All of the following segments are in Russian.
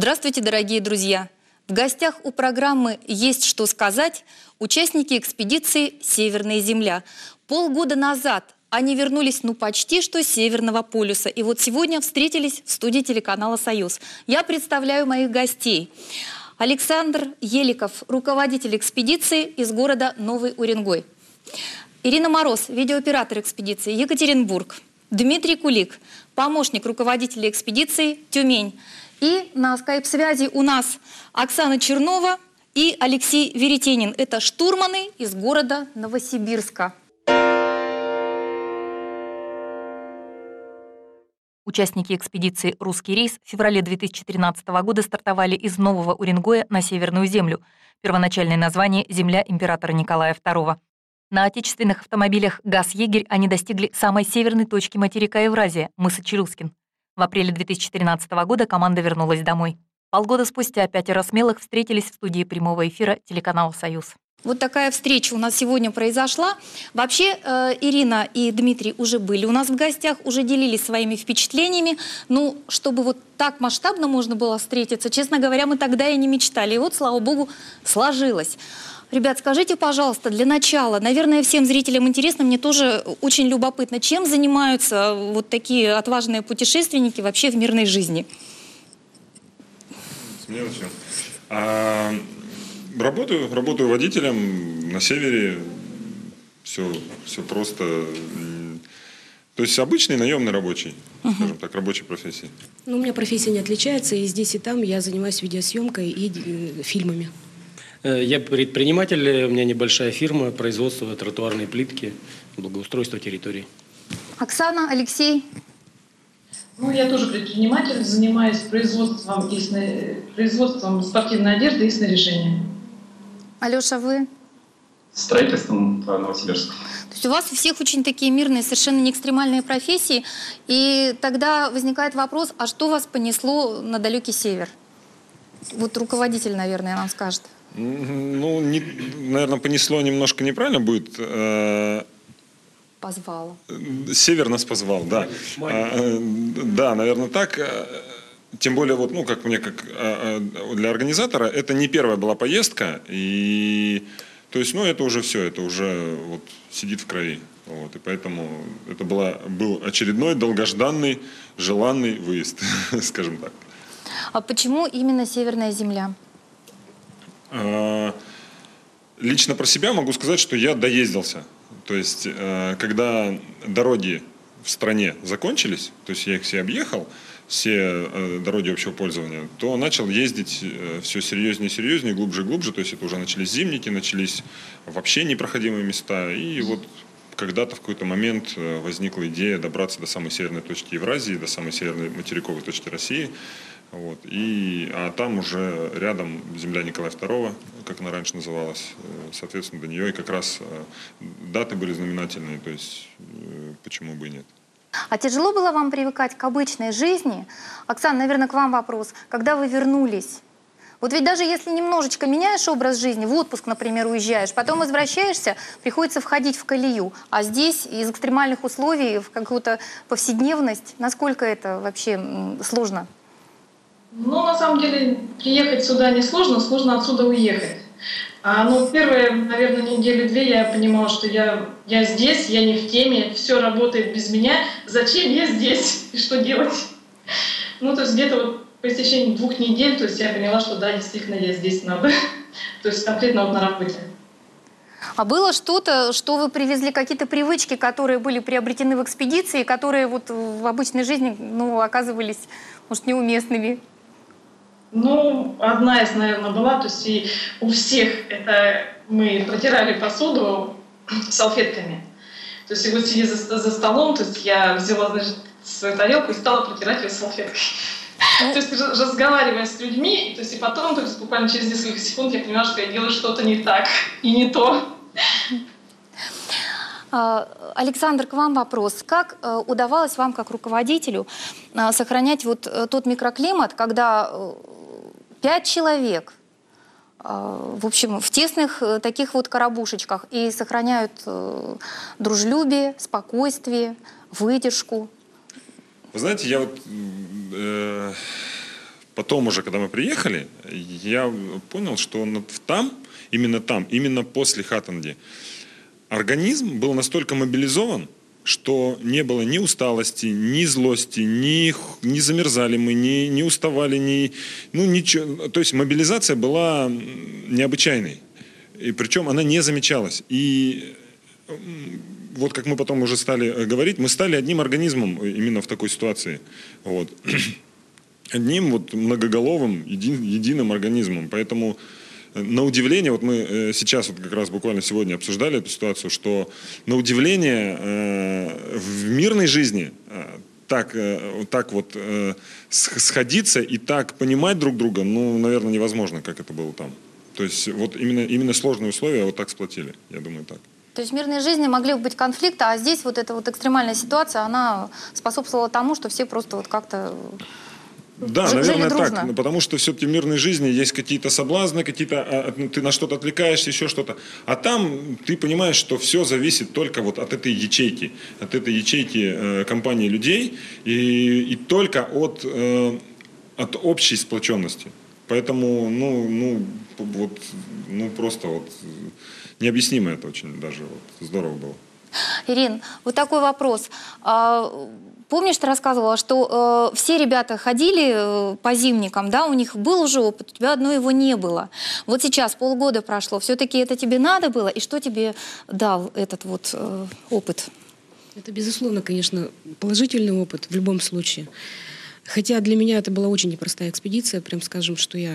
Здравствуйте, дорогие друзья! В гостях у программы «Есть что сказать» участники экспедиции «Северная Земля». Полгода назад они вернулись почти что с Северного полюса. И вот сегодня встретились в студии телеканала «Союз». Я представляю моих гостей. Александр Еликов, руководитель экспедиции из города Новый Уренгой. Ирина Мороз, видеооператор экспедиции, Екатеринбург. Дмитрий Кулик, помощник руководителя экспедиции, Тюмень. И на скайп-связи у нас Оксана Чернова и Алексей Веретенин. Это штурманы из города Новосибирска. Участники экспедиции «Русский рейс» в феврале 2013 года стартовали из Нового Уренгоя на Северную Землю. Первоначальное название «Земля императора Николая II». На отечественных автомобилях «ГАЗ-Егерь» они достигли самой северной точки материка Евразия – мыса Челюскин. В апреле 2013 года команда вернулась домой. Полгода спустя 5 смелых встретились в студии прямого эфира телеканала «Союз». Вот такая встреча у нас сегодня произошла. Вообще, Ирина и Дмитрий уже были у нас в гостях, уже делились своими впечатлениями. Ну, чтобы вот так масштабно можно было встретиться, честно говоря, мы тогда и не мечтали. И вот, слава богу, сложилось. Ребят, скажите, пожалуйста, для начала, наверное, всем зрителям интересно, мне тоже очень любопытно, чем занимаются вот такие отважные путешественники вообще в мирной жизни? Работаю водителем на севере, все просто. То есть обычный наемный рабочий, скажем так, рабочей профессии. Ну, у меня профессия не отличается, и здесь, и там я занимаюсь видеосъемкой и фильмами. Я предприниматель, у меня небольшая фирма, производство тротуарной плитки, благоустройство территорий. Оксана, Алексей? Ну, я тоже предприниматель, занимаюсь производством спортивной одежды и снаряжения. Алеша, вы? Строительством по Новосибирску. То есть у вас у всех очень такие мирные, совершенно не экстремальные профессии. И тогда возникает вопрос, а что вас понесло на далекий север? Вот руководитель, наверное, нам скажет. Ну, наверное, понесло немножко неправильно будет. Позвала. Север нас позвал, да. Да, наверное, так. Тем более, вот, ну, как мне, как для организатора, это не первая была поездка. И, то есть, ну, это уже все, это уже вот сидит в крови. Вот, и поэтому это был очередной долгожданный, желанный выезд, скажем так. А почему именно Северная Земля? Лично про себя могу сказать, что я доездился. То есть, когда дороги в стране закончились, то есть я их все объехал, все дороги общего пользования, то начал ездить все серьезнее и серьезнее, глубже и глубже. То есть это уже начались зимники, начались вообще непроходимые места. И вот когда-то в какой-то момент возникла идея добраться до самой северной точки Евразии, до самой северной материковой точки России. Вот. А там уже рядом земля Николая II, как она раньше называлась, соответственно, до нее и как раз даты были знаменательные, то есть почему бы и нет. А тяжело было вам привыкать к обычной жизни? Оксана, наверное, к вам вопрос. Когда вы вернулись? Вот ведь даже если немножечко меняешь образ жизни, в отпуск, например, уезжаешь, потом возвращаешься, приходится входить в колею. А здесь из экстремальных условий в какую-то повседневность, насколько это вообще сложно? Ну, на самом деле, приехать сюда не сложно, сложно отсюда уехать. Первые, наверное, недели-две я понимала, что я здесь, я не в теме, все работает без меня. Зачем я здесь и что делать? Ну, то есть где-то вот по истечении 2 недель, то есть я поняла, что да, действительно, я здесь надо. То есть конкретно вот на работе. А было что-то, что вы привезли, какие-то привычки, которые были приобретены в экспедиции, которые вот в обычной жизни, оказывались, может, неуместными? Ну, одна из, наверное, была, то есть и у всех это мы протирали посуду салфетками. То есть и вот сидя за столом, то есть я взяла, значит, свою тарелку и стала протирать ее салфеткой. То есть разговаривая с людьми, то есть и потом, то есть буквально через несколько секунд я поняла, что я делаю что-то не так и не то. Александр, к вам вопрос. Как удавалось вам, как руководителю, сохранять вот тот микроклимат, когда 5 человек, в общем, в тесных таких вот коробушечках и сохраняют дружелюбие, спокойствие, выдержку? Вы знаете, я вот Потом уже, когда мы приехали, я понял, что именно после Хатанги, организм был настолько мобилизован, что не было ни усталости, ни злости, не замерзали мы, не уставали, ничего. То есть мобилизация была необычайной. И причем она не замечалась. И вот как мы потом уже стали говорить, мы стали одним организмом именно в такой ситуации. Вот. Одним вот многоголовым, единым организмом. Поэтому на удивление, вот мы сейчас вот как раз буквально сегодня обсуждали эту ситуацию, что на удивление в мирной жизни так вот сходиться и так понимать друг друга, ну, наверное, невозможно, как это было там. То есть вот именно сложные условия вот так сплотили, я думаю, так. То есть в мирной жизни могли бы быть конфликты, а здесь вот эта вот экстремальная ситуация, она способствовала тому, что все просто вот как-то... Да, наверное, так, потому что все-таки в мирной жизни есть какие-то соблазны, ты на что-то отвлекаешься, еще что-то. А там ты понимаешь, что все зависит только вот от этой ячейки компании людей и только от общей сплоченности. Поэтому, просто вот необъяснимо это очень даже вот, здорово было. Ирин, вот такой вопрос. Помнишь, ты рассказывала, что все ребята ходили по зимникам, да, у них был уже опыт, у тебя одной его не было. Вот сейчас полгода прошло, все-таки это тебе надо было, и что тебе дал этот вот опыт? Это, безусловно, конечно, положительный опыт в любом случае. Хотя для меня это была очень непростая экспедиция, прям скажем, что у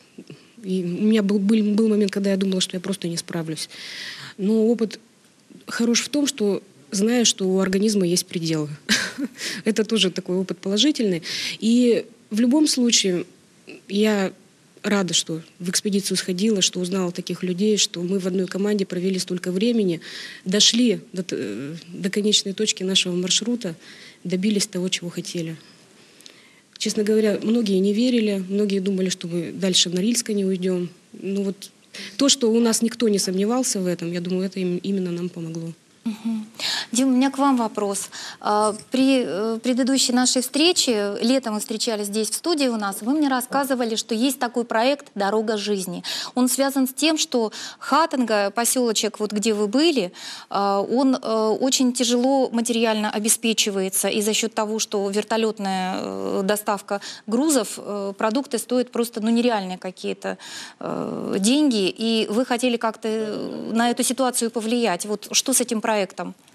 меня был момент, когда я думала, что я просто не справлюсь. Но опыт хорош в том, что знаю, что у организма есть пределы. Это тоже такой опыт положительный. И в любом случае я рада, что в экспедицию сходила, что узнала таких людей, что мы в одной команде провели столько времени, дошли до конечной точки нашего маршрута, добились того, чего хотели. Честно говоря, многие не верили, многие думали, что мы дальше в Норильск не уйдем. Но вот то, что у нас никто не сомневался в этом, я думаю, это именно нам помогло. Дим, у меня к вам вопрос. При предыдущей нашей встрече, летом мы встречались здесь в студии у нас, вы мне рассказывали, что есть такой проект «Дорога жизни». Он связан с тем, что Хатанга, поселочек, вот где вы были, он очень тяжело материально обеспечивается, и за счет того, что вертолетная доставка грузов, продукты стоят просто нереальные какие-то деньги, и вы хотели как-то на эту ситуацию повлиять. Вот что с этим проектом?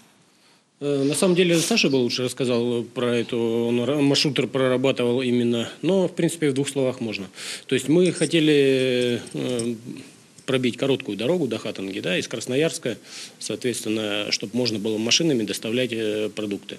На самом деле Саша бы лучше рассказал про это, он маршрут прорабатывал именно, но в принципе в двух словах можно. То есть мы хотели пробить короткую дорогу до Хатанги, да, из Красноярска, соответственно, чтобы можно было машинами доставлять продукты.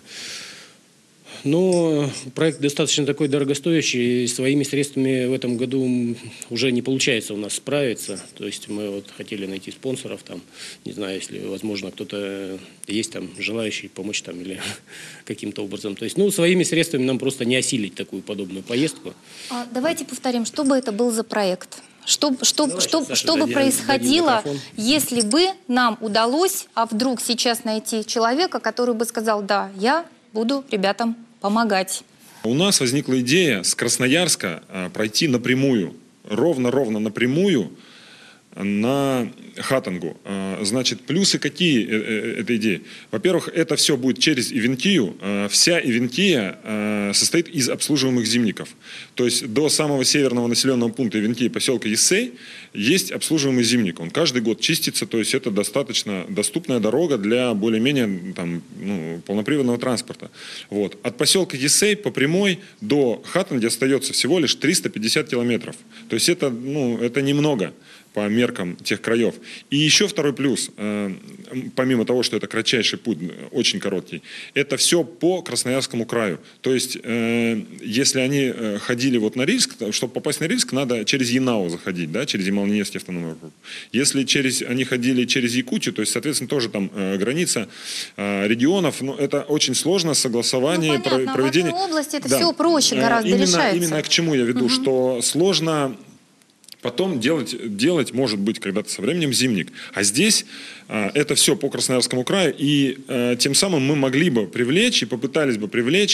Но проект достаточно такой дорогостоящий, и своими средствами в этом году уже не получается у нас справиться. То есть мы вот хотели найти спонсоров, там, не знаю, если, возможно, кто-то есть там желающий помочь там или каким-то образом. То есть, своими средствами нам просто не осилить такую подобную поездку. Давайте повторим, что бы это был за проект? Что бы происходило, если бы нам удалось, а вдруг сейчас найти человека, который бы сказал: да, я буду ребятам помогать. У нас возникла идея с Красноярска пройти напрямую, ровно напрямую на Хатангу. Значит, плюсы какие этой идеи? Во-первых, это все будет через Ивентию. Вся Ивентия состоит из обслуживаемых зимников. То есть до самого северного населенного пункта Ивентии, поселка Ессей, есть обслуживаемый зимник. Он каждый год чистится, то есть это достаточно доступная дорога для более-менее полноприводного транспорта. Вот. От поселка Ессей по прямой до Хатанги остается всего лишь 350 километров. То есть это немного по меркам тех краев. И еще второй плюс, помимо того, что это кратчайший путь, очень короткий, это все по Красноярскому краю. То есть, если они ходили вот на Норильск, чтобы попасть на Норильск, надо через Янау заходить, да, через Ямало-Ненецкий автономный округ. Если они ходили через Якутию, то есть, соответственно, тоже там граница регионов, но это очень сложно, согласование, проведение. В одной области это все проще гораздо решается. Именно к чему я веду, что сложно потом делать, может быть, когда-то со временем зимник. А здесь это все по Красноярскому краю, и тем самым мы могли бы привлечь и попытались бы привлечь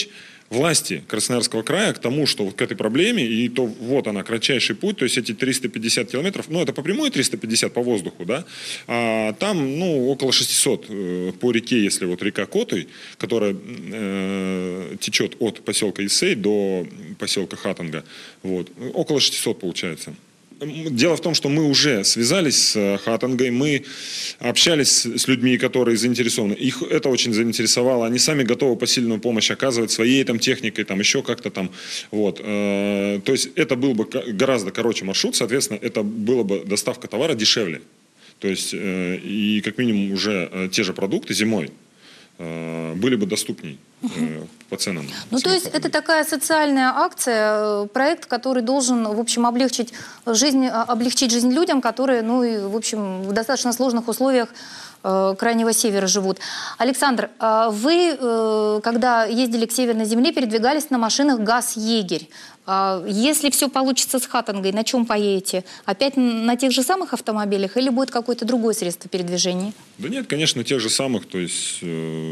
власти Красноярского края к тому, что вот к этой проблеме, и то вот она, кратчайший путь, то есть эти 350 километров, ну, это по прямой 350 по воздуху, да, а там, ну, около 600 по реке, если вот река Котой, которая течет от поселка Исей до поселка Хатанга, вот, около 600 получается. Дело в том, что мы уже связались с Хатангой, мы общались с людьми, которые заинтересованы. Их это очень заинтересовало. Они сами готовы посильную помощь оказывать своей там техникой, там еще как-то там. Вот. То есть это был бы гораздо короче маршрут, соответственно, это была бы доставка товара дешевле. То есть и как минимум уже те же продукты зимой были бы доступней по ценам. Ну, то есть это такая социальная акция, проект, который должен, в общем, облегчить жизнь людям, которые, ну, и, в общем, в достаточно сложных условиях Крайнего Севера живут. Александр, вы, когда ездили к Северной Земле, передвигались на машинах ГАЗ-Егерь. Если все получится с Хатангой, на чем поедете? Опять на тех же самых автомобилях или будет какое-то другое средство передвижения? Да нет, конечно, тех же самых. То есть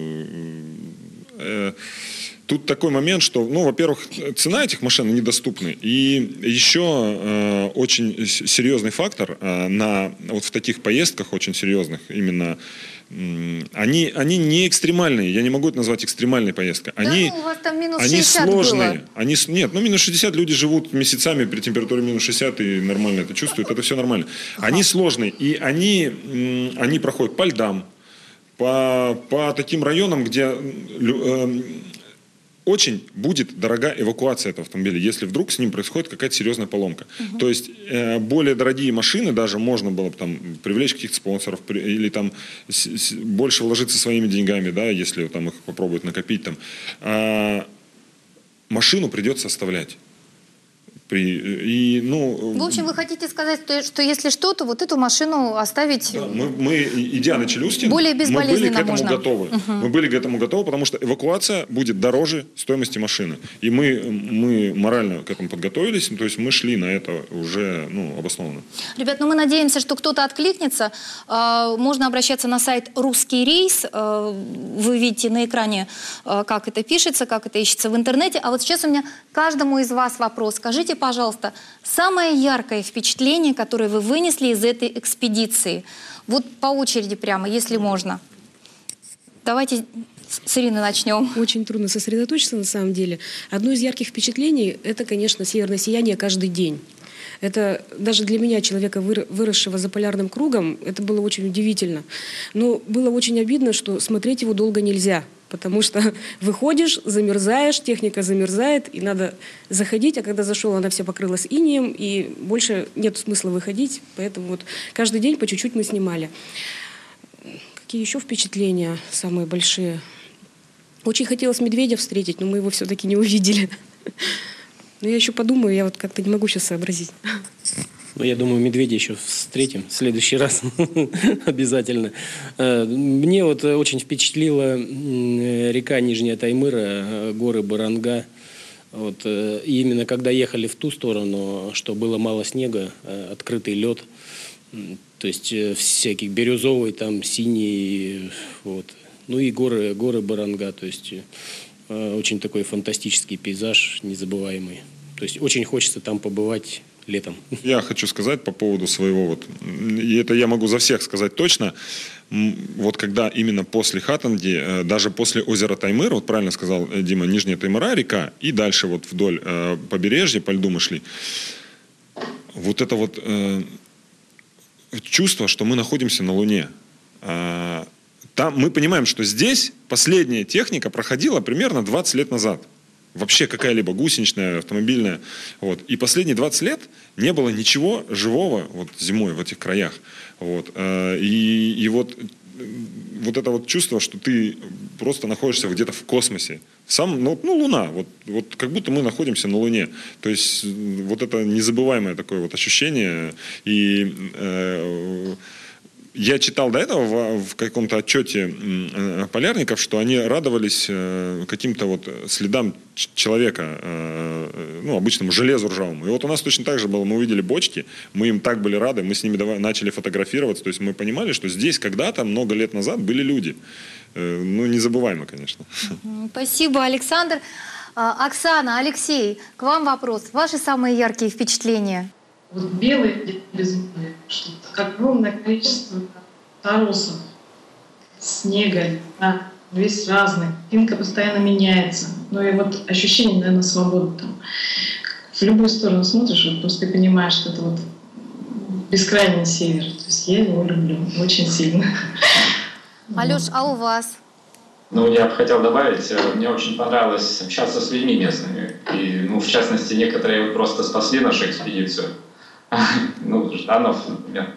тут такой момент, что, ну, во-первых, цена этих машин недоступна. И еще очень серьезный фактор вот в таких поездках, очень серьезных, именно они не экстремальные. Я не могу это назвать экстремальной поездкой. Они, да, ну, у вас там минус они 60 сложные. было. Нет, ну минус 60 люди живут месяцами при температуре минус 60 и нормально это чувствуют. Это все нормально. Они сложные. И они проходят по льдам, по таким районам, где очень будет дорога эвакуация этого автомобиля, если вдруг с ним происходит какая-то серьезная поломка. То есть более дорогие машины даже можно было бы там привлечь каких-то спонсоров или там больше вложиться своими деньгами, да, если там их попробовать накопить там. Машину придется оставлять. В общем, вы хотите сказать, что если что, то вот эту машину оставить... Да, мы, идя на Челюскин, более безболезненно мы были к этому можно. готовы. Мы были к этому готовы, потому что эвакуация будет дороже стоимости машины. И мы морально к этому подготовились, то есть мы шли на это уже обоснованно. Ребят, мы надеемся, что кто-то откликнется. Можно обращаться на сайт «Русский рейс». Вы видите на экране, как это пишется, как это ищется в интернете. А вот сейчас у меня каждому из вас вопрос. Скажите, пожалуйста, самое яркое впечатление, которое вы вынесли из этой экспедиции? Вот по очереди прямо, если можно. Давайте с Ирины начнем. Очень трудно сосредоточиться на самом деле. Одно из ярких впечатлений – это, конечно, северное сияние каждый день. Это даже для меня, человека, выросшего за полярным кругом, это было очень удивительно. Но было очень обидно, что смотреть его долго нельзя. Потому что выходишь, замерзаешь, техника замерзает, и надо заходить, а когда зашел, она вся покрылась инеем, и больше нет смысла выходить. Поэтому вот каждый день по чуть-чуть мы снимали. Какие еще впечатления самые большие? Очень хотелось медведя встретить, но мы его все-таки не увидели. Но я еще подумаю, я вот как-то не могу сейчас сообразить. Ну, я думаю, медведя еще встретим в следующий раз обязательно. Мне вот очень впечатлила река Нижняя Таймыра, горы Баранга. Вот, и именно когда ехали в ту сторону, что было мало снега, открытый лед, то есть всякий бирюзовый, там синий, вот. Ну и горы Баранга, то есть очень такой фантастический пейзаж, незабываемый. То есть очень хочется там побывать летом. Я хочу сказать по поводу своего, и это я могу за всех сказать точно, вот когда именно после Хатанги, даже после озера Таймыр, вот правильно сказал Дима, Нижняя Таймыра река, и дальше вот вдоль побережья по льду мы шли, вот это вот чувство, что мы находимся на Луне. Там мы понимаем, что здесь последняя техника проходила примерно 20 лет назад. Вообще какая-либо гусеничная, автомобильная. Вот. И последние 20 лет не было ничего живого вот зимой в этих краях. Вот. И вот это вот чувство, что ты просто находишься где-то в космосе. Луна. Вот как будто мы находимся на Луне. То есть вот это незабываемое такое вот ощущение. И я читал до этого в каком-то отчете полярников, что они радовались каким-то вот следам человека, обычному железу ржавому. И вот у нас точно так же было. Мы увидели бочки, мы им так были рады, мы с ними начали фотографироваться. То есть мы понимали, что здесь когда-то, много лет назад, были люди. Незабываемо, конечно. Спасибо, Александр. Оксана, Алексей, к вам вопрос. Ваши самые яркие впечатления? Вот белые безумные, что огромное количество торосов, снега, да, весь разный, пинка постоянно меняется. Ну и вот ощущение, наверное, свободы там. В любую сторону смотришь, вот просто ты понимаешь, что это вот бескрайний север. То есть я его люблю очень сильно. Алёш, а у вас? Ну, я бы хотел добавить, мне очень понравилось общаться с людьми местными. И, ну, в частности, некоторые вот просто спасли нашу экспедицию. Ну, Жданов, например.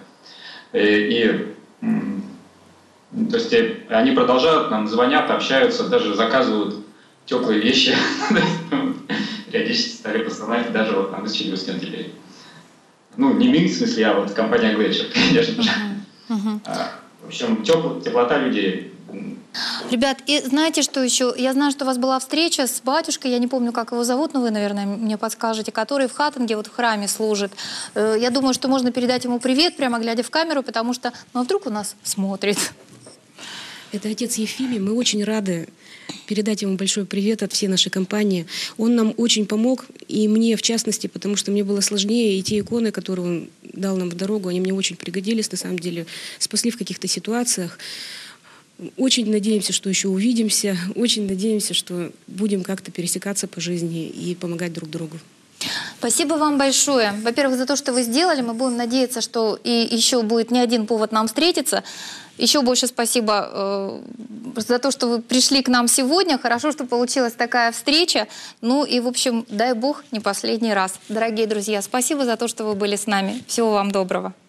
То есть они продолжают, нам звонят, общаются, даже заказывают теплые вещи. Периодически стали посылать даже вот на Челюскин теперь. Ну, не Минск, в смысле, а вот компания Глетчер, конечно же. В общем, теплота людей. Ребят, и знаете, что еще? Я знаю, что у вас была встреча с батюшкой, я не помню, как его зовут, но вы, наверное, мне подскажете, который в Хаттинге, вот в храме служит. Я думаю, что можно передать ему привет, прямо глядя в камеру, потому что, ну, а вдруг у нас смотрит? Это отец Ефимий. Мы очень рады передать ему большой привет от всей нашей компании. Он нам очень помог, и мне в частности, потому что мне было сложнее, и те иконы, которые он дал нам в дорогу, они мне очень пригодились, на самом деле, спасли в каких-то ситуациях. Очень надеемся, что еще увидимся, очень надеемся, что будем как-то пересекаться по жизни и помогать друг другу. Спасибо вам большое. Во-первых, за то, что вы сделали. Мы будем надеяться, что и еще будет не один повод нам встретиться. Еще больше спасибо за то, что вы пришли к нам сегодня. Хорошо, что получилась такая встреча. Ну и, в общем, дай бог, не последний раз. Дорогие друзья, спасибо за то, что вы были с нами. Всего вам доброго.